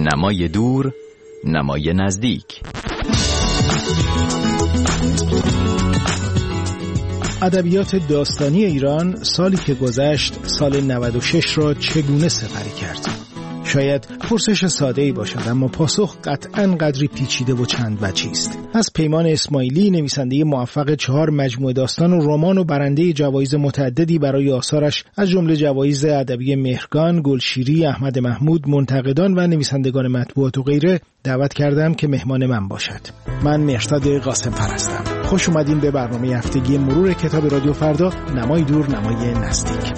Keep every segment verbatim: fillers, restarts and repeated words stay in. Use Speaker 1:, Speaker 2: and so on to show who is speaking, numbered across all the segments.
Speaker 1: نمای دور، نمای نزدیک.
Speaker 2: ادبیات داستانی ایران سالی که گذشت سال نود و شش را چگونه سپری کرد؟ شاید پرسش ساده‌ای باشد، اما پاسخ قطعاً قدری پیچیده و چند وجهی است. از پیمان اسماعیلی، نویسنده موفق چهار مجموعه داستان و رمان و برنده جوایز متعددی برای آثارش از جمله جوایز ادبی مهرگان، گلشیری، احمد محمود، منتقدان و نویسندگان مطبوعات و غیره، دعوت کردم که مهمان من باشد. من مهرزاد قاسم‌فر هستم. خوش اومدین به برنامه هفتگی مرور کتاب رادیو فردا، نمای دور، نمای نزدیک.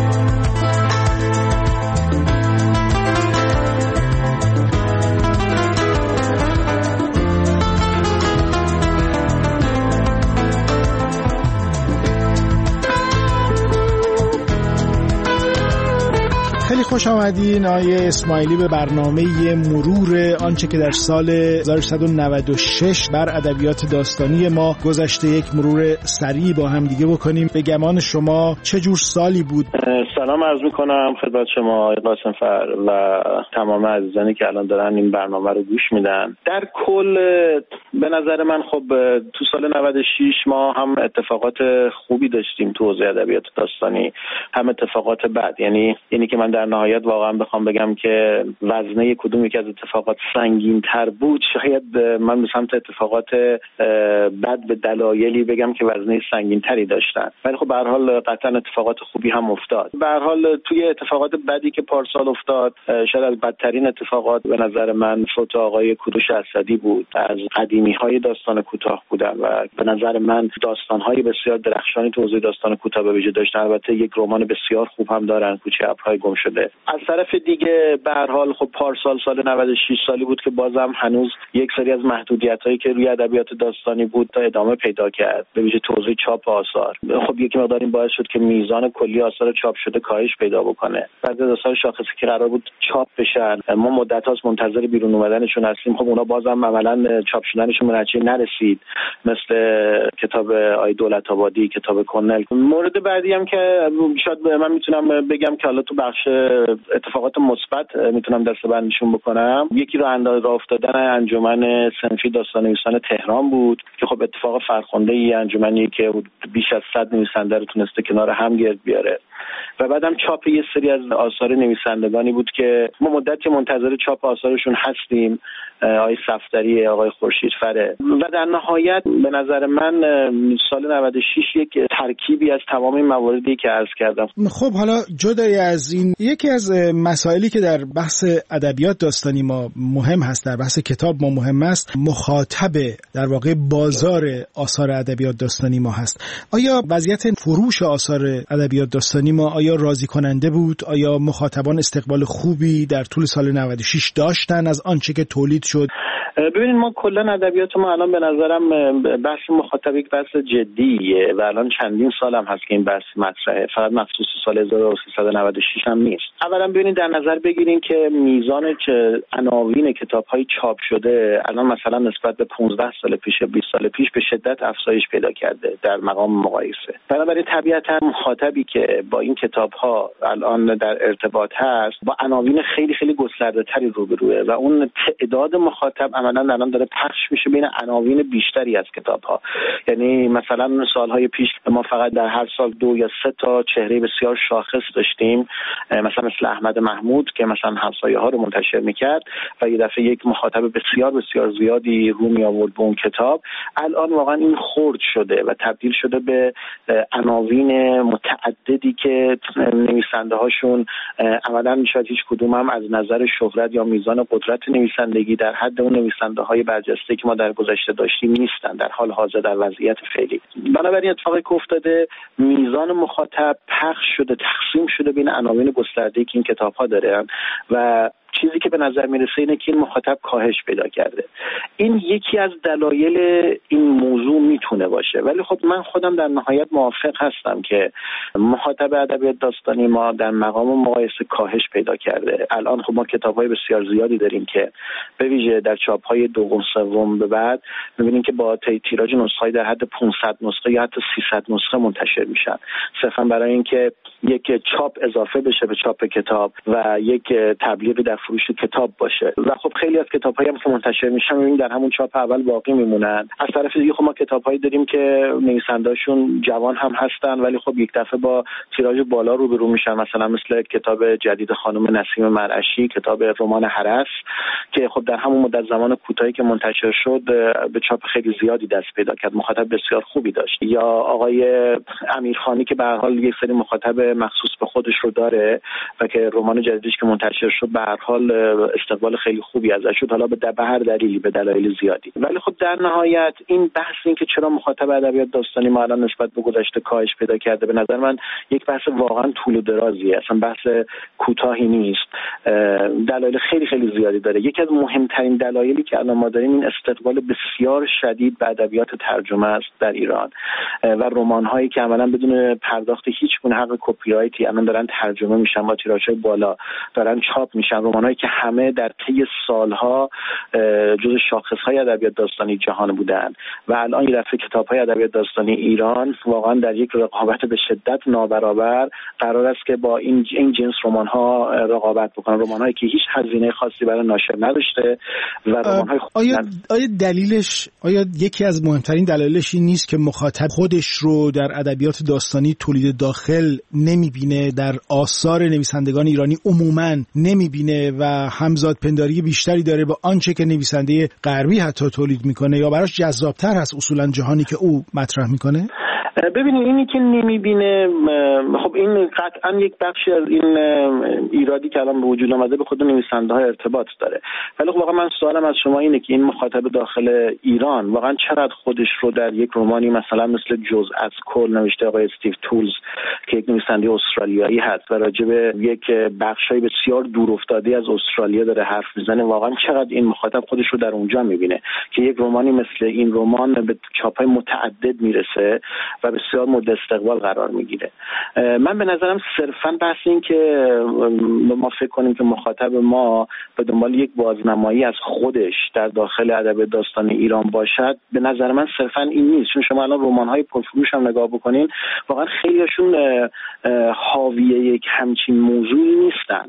Speaker 2: خیلی خوش آمدین آقای اسماعیلی به برنامه مرور آنچه که در سال هزار و سیصد و نود و شش بر ادبیات داستانی ما گذشته. یک مرور سریع با هم دیگه بکنیم. به گمان شما چه جور سالی بود؟
Speaker 3: سلام عرض می‌کنم خدمت شما آقای قاسم‌فر و تمام عزیزانی که الان دارن این برنامه رو گوش میدن. در کل به نظر من خب تو سال نود و شش ما هم اتفاقات خوبی داشتیم تو حوزه ادبیات داستانی، هم اتفاقات بد. یعنی یعنی که من در نهایت واقعا بخوام بگم که وزنه کدوم یکی از اتفاقات سنگین‌تر بود، شاید من به سمت اتفاقات بد به دلایلی بگم که وزنه سنگین‌تری داشتن، ولی خب به هر حال قطعا اتفاقات خوبی هم افتاد. به هر حال توی اتفاقات بدی که پارسال افتاد، شاید از بدترین اتفاقات به نظر من فوت آقای کوروش اسدی بود. از قدیمی‌های داستان کوتاه بودن و به نظر من داستان‌های بسیار درخشانی تو حوزه داستان کوتاه به ویژه داشتن. البته یک رمان بسیار خوب هم دارن، کوچه ابرهای گم شده. از طرف دیگه به هر حال خب پارسال سال نود و شش سالی بود که بازم هنوز یک سری از محدودیت‌هایی که روی ادبیات داستانی بود تا ادامه پیدا کرد، به ویژه تو حوزه چاپ آثار. خب یک مقدار این باعث شد که میزان کلی آثار چاپ شده کاهش پیدا بکنه. بعضی از آثار شاخصی که قرار بود چاپ بشن، ما مدت‌هاست منتظر بیرون اومدنشون هستیم. خب اونا بازم عملاً چاپ شدنشون به نتیجه نرسید، مثل کتاب آی دولت آبادی، کتاب کنل. مورد بعدی هم که شاید من میتونم بگم که حالا تو بخش اتفاقات مثبت میتونم دسته‌بندیشون بکنم، یکی رو اندازه راه افتادن انجمن صنفی داستان نویسان تهران بود که خب اتفاق فرخنده‌ای، انجمنی که بیش از صد نویسنده رو تونسته کنار هم گرد بیاره. و بعدم چاپ یه سری از آثار نویسندگانی بود که ما مدتی منتظر چاپ آثارشون هستیم، آقای صفدری، آقای خورشیدفره. و در نهایت به نظر من سال نود و شش یک ترکیبی از تمام این مواردی که عرض کردم.
Speaker 2: خب حالا جدای از این، یکی از مسائلی که در بحث ادبیات داستانی ما مهم هست، در بحث کتاب ما مهم است، مخاطب در واقع بازار آثار ادبیات داستانی ما هست. آیا وضعیت فروش آثار ادبیات داستانی ما آیا راضی کننده بود؟ آیا مخاطبان استقبال خوبی در طول سال نود و شش داشتن از آنچه که تولید شد؟
Speaker 3: ببینید ما کلا ادبیات ما الان به نظرم بحث مخاطب یک بحث جدیه و الان چندین سال هم هست که این بحث مطرحه، فقط مخصوص سال هزار و سیصد و نود و شش هم نیست. اولا ببینید در نظر بگیرین که میزان که عناوین کتاب‌های چاپ شده الان مثلا نسبت به پانزده سال پیش، بیست سال پیش به شدت افزایش پیدا کرده در مقام مقایسه. بنابراین طبیعتا مخاطبی که با این کتاب‌ها الان در ارتباط هست با عناوین خیلی خیلی گسترده‌تری روبروه و اون تعداد مخاطب عملاً الان داره پخش میشه بین عناوین بیشتری از کتاب‌ها. یعنی مثلا سال‌های پیش ما فقط در هر سال دو یا سه تا چهره بسیار شاخص داشتیم، مثلا مثل احمد محمود که مثلا همسایه‌ها رو منتشر می‌کرد و یه دفعه یک مخاطب بسیار بسیار زیادی رو می آورد به اون کتاب. الان واقعا این خرد شده و تبدیل شده به عناوین متعددی که نویسنده‌هاشون عملاً شاید هیچ کدوم هم از نظر شهرت یا میزان قدرت نویسندگی در حد اون نویسنده‌های برجسته که ما در گذشته داشتیم نیستن در حال حاضر در وضعیت فعلی. بنابراین اتفاقی که افتاده میزان مخاطب پخش شده، تقسیم شده بین عناوین گسترده‌ای که این کتاب‌ها دارن و چیزی که به نظر میرسه اینه که این مخاطب کاهش پیدا کرده. این یکی از دلایل این موضوع میتونه باشه، ولی خب من خودم در نهایت موافق هستم که مخاطب ادبیات داستانی ما در مقام مقایسه کاهش پیدا کرده. الان خب ما کتاب‌های بسیار زیادی داریم که به ویژه در چاپ‌های دوم سوم به بعد می‌بینیم که با تیراژ نسخه‌ای در حد پانصد نسخه یا حتی سیصد نسخه منتشر میشن، صرفاً برای اینکه یک چاپ اضافه بشه به چاپ کتاب و یک تبلیغی در فروش کتاب باشه و خب خیلی از کتاب‌هایی هم که منتشر میشن این در همون چاپ اول باقی میمونن. از طرف دیگه خب ما کتاب‌هایی داریم که نویسنده‌شون جوان هم هستن ولی خب یک دفعه با تیراژ بالا روبرو میشن، مثلا مثل کتاب جدید خانم نسیم مرعشی، کتاب رمان هرس که خب در همون مدت زمان کوتاهی که منتشر شد به چاپ خیلی زیادی دست پیدا کرد، مخاطب بسیار خوبی داشت. یا آقای امیرخانی که به هر حال یک سری مخاطب مخصوص به خودش رو داره و که رمان جدیدش که منتشر شد به هر حال استقبال خیلی خوبی ازش شد، حالا به هر دلیلی، به دلایل زیادی. ولی خب در نهایت این بحث این که چرا مخاطب ادبیات داستانی ما الان نسبت به گذشته کاهش پیدا کرده، به نظر من یک بحث واقعا طول و درازیه، اصلا بحث کوتاهی نیست. دلایل خیلی خیلی زیادی داره. یکی از مهمترین دلایلی که الان ما داریم این استقبال بسیار شدید به ادبیات ترجمه است در ایران و رمان‌هایی که عملاً بدون پرداخت هیچ گونه حق کپی رایتی الان دارن ترجمه میشن، با تیراژهای بالا دارن چاپ میشن، رمان‌هایی که همه در طی سالها جزو شاخص‌های ادبیات داستانی جهان بودن و الان این دفعه کتاب‌های ادبیات داستانی ایران واقعا در یک رقابت به شدت نابرابر قرار است که با این این جنس رمان‌ها رقابت بکنن، رمان‌هایی که هیچ هزینه خاصی برای ناشر نداشته و رمان‌های
Speaker 2: آیا آیا دلیلش آیا یکی از مهمترین دلایلش این نیست که مخاطب خودش رو در ادبیات داستانی تولید داخل نمی‌بینه، در آثار نویسندگان ایرانی عموماً نمی‌بینه و همزاد پنداری بیشتری داره با آنچه که نویسنده غربی حتی تولید میکنه یا براش جذاب‌تر هست اصولاً جهانی که او مطرح میکنه؟
Speaker 3: ببینید اینی که نمیبینه، خب این قطعا یک بخشی از این ایرادی که الان به وجود آمده به خود نویسنده ها ارتباط داره. ولی خب واقعا من سوالم از شما اینه که این مخاطب داخل ایران واقعا چقدر خودش رو در یک رمانی مثلا مثل جزء از کل نوشته آقای استیو تولز که یک نویسنده استرالیایی هست و راجع به یک بخشای بسیار دور افتاده از استرالیا داره حرف میزنه، واقعا چقدر این مخاطب خودش رو در اونجا میبینه که یک رمانی مثل این رمان به چاپ‌های متعدد میرسه و بسیار مورد استقبال قرار میگیره. من به نظرم صرفاً بحث این که ما فکر کنیم که مخاطب ما به دنبال یک بازنمایی از خودش در داخل ادب داستانی ایران باشد، به نظر من صرفاً این نیست. چون شما الان رمان‌های پرفروش هم نگاه بکنین واقعا خیلیشون حاویه یک همچین موضوعی نیستن،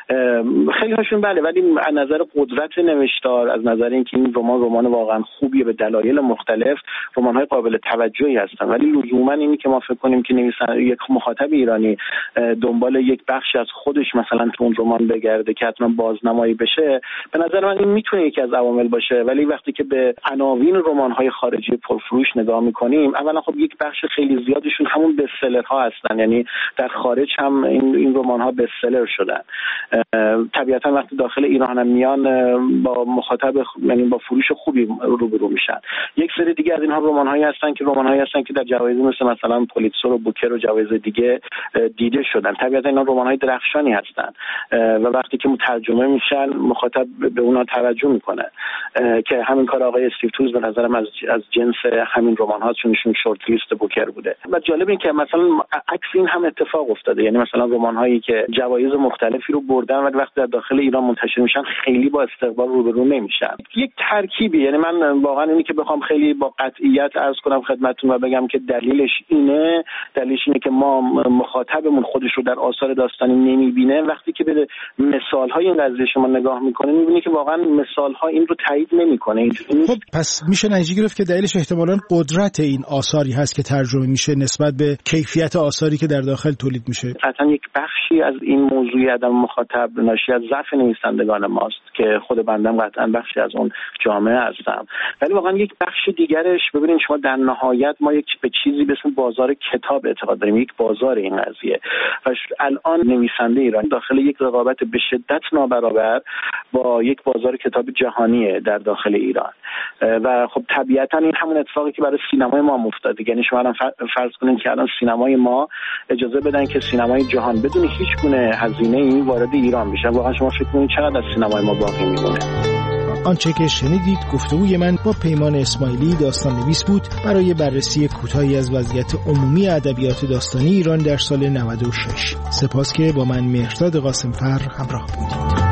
Speaker 3: خیلی هاشون بله، ولی از نظر قدرت نوشتار، از نظر اینکه این رمان رمان واقعا خوبیه به دلایل مختلف، رمان‌های قابل توجهی هستن، ولی لزوما اینی که ما فکر کنیم که نویسنده یک مخاطب ایرانی دنبال یک بخشی از خودش مثلا تو اون رمان بگرده که حتما بازنمایی بشه، به نظر من این میتونه یکی از عوامل باشه. ولی وقتی که به عناوین رمان‌های خارجی پرفروش نگاه می‌کنیم، اولا خب یک بخش خیلی زیادشون همون bestsellerها هستن، یعنی در خارج هم این این رمان‌ها bestseller شدن. طبیعتا وقتی داخل ایران هم میان با مخاطب یعنی با فروش خوبی روبرو میشن. یک سری دیگه از اینها رمان‌هایی هستن که رمان‌هایی هستن که در جوایز مثل مثلا پولیتزر و بوکر و جوایز دیگه دیده شدن. طبیعتا اینا رمان‌های درخشانی هستن و وقتی که ترجمه میشن مخاطب به اونها توجه میکنه که همین کار آقای استیو تولز به نظرم از از جنس همین رمان‌ها، چون ایشون شورت لیست بوکر بوده. و جالب این که مثلا عکس این هم اتفاق افتاده، یعنی مثلا رمان‌هایی که جوایز مختلفی رو بردن ولی وقتی در داخل ایران منتشر میشن خیلی با استقبال روبرو نمیشن. یک ترکیبی، یعنی من واقعا اینی که بخوام خیلی با قطعیت عرض کنم خدمتتون و بگم که دلیلش اینه، دلیلش اینه که ما مخاطبمون خودش رو در آثار داستانی نمیبینه. وقتی که به مثال‌های این قضیه شما نگاه میکنه میبینی که واقعا مثال‌ها این رو تایید نمیکنه.
Speaker 2: خب پس میشه نتیجه گرفت که دلیلش احتمالاً قدرت این آثاری هست که ترجمه میشه نسبت به کیفیت آثاری که در داخل تولید میشه.
Speaker 3: قطعاً یک بخشی از این موضوع عدم مخاطب ناشی از ضعف نویسندگان ماست که خود بندم قطعاً بخشی از اون جامعه هستم. ولی واقعا یک بخش دیگرش، ببینید شما در نهایت ما یک به چیزی به اسم بازار کتاب اعتقاد داریم، یک بازار این قضیه و الان نویسنده ایرانی داخل یک رقابت به شدت نابرابر با یک بازار کتاب جهانیه در داخل ایران و خب طبیعتا این همون اتفاقی که برای سینمای ما افتاده. یعنی شما الان فرض کنید که الان سینمای ما اجازه بدن که سینمای جهان بدون هیچ گونه هزینه‌ای وارد ایران بشه، واقعا شما فکر کنید چقدر از سینمای ما باقی میمونه.
Speaker 2: آنچه که شنیدید گفتگوی من با پیمان اسماعیلی داستان نویس بود برای بررسی کوتاهی از وضعیت عمومی ادبیات داستانی ایران در سال نود و شش. سپاس که با من مهرداد قاسمفر همراه بودید.